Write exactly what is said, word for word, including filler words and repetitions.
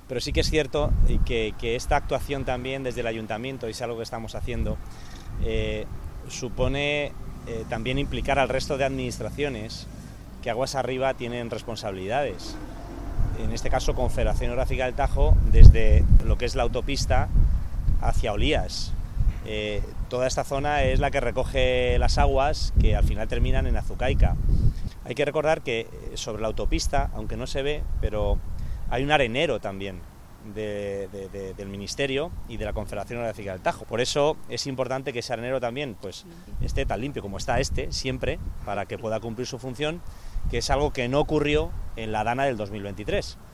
Pero sí que es cierto que, que esta actuación también desde el ayuntamiento, y es algo que estamos haciendo, eh, supone eh, también implicar al resto de administraciones que aguas arriba tienen responsabilidades. En este caso, Confederación Hidrográfica del Tajo, desde lo que es la autopista hacia Olías. Eh, toda esta zona es la que recoge las aguas que al final terminan en Azucaica. Hay que recordar que sobre la autopista, aunque no se ve, pero hay un arenero también de, de, de, del Ministerio y de la Confederación Hidrográfica del Tajo. Por eso es importante que ese arenero también pues, esté tan limpio como está este, siempre, para que pueda cumplir su función, que es algo que no ocurrió en la Dana del dos mil veintitrés.